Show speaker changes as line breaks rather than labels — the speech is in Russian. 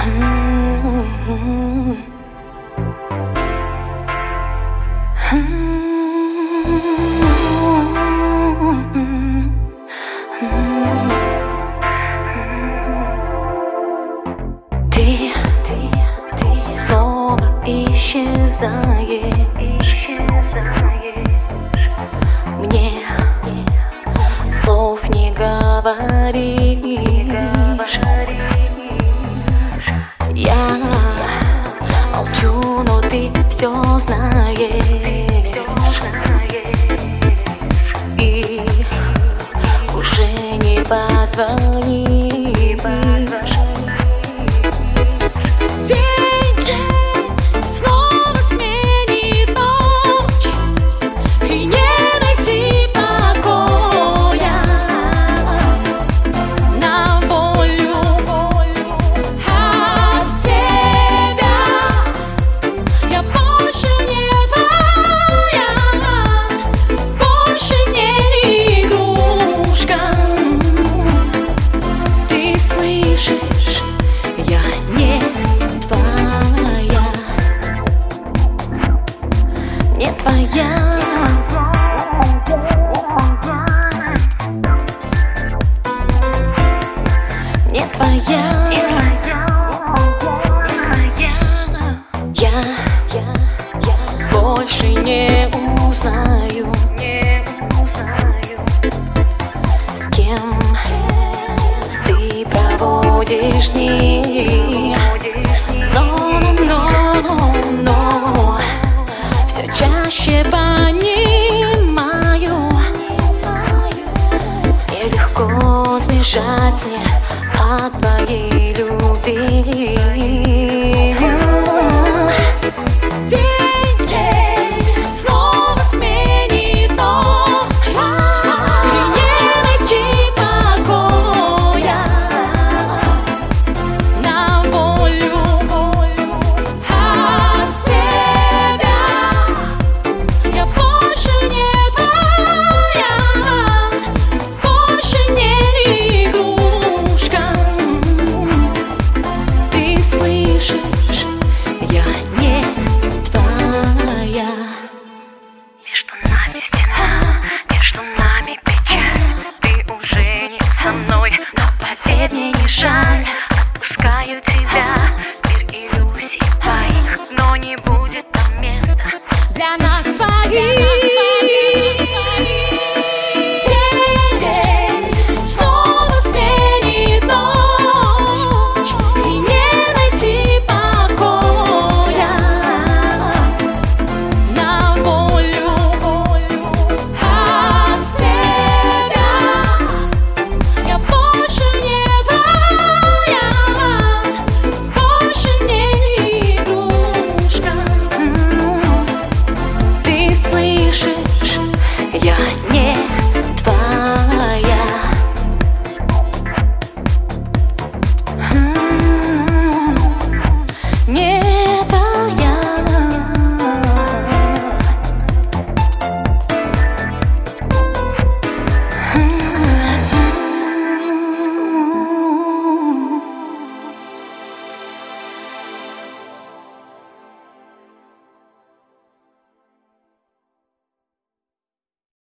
Ты снова исчезаешь. Мне слов не говоришь. Я молчу, но ты все знаешь. И уже не позвонишь. День снова сменит ночь, и не найти покоя. На волю от тебя я больше не твоя, больше не игрушка. Ты слышишь? Я не твоя, не твоя. Не твоя. Я больше не узнаю, с кем ты проводишь дни. Но все чаще понимаю, нелегко сбежать мне от твоей любви.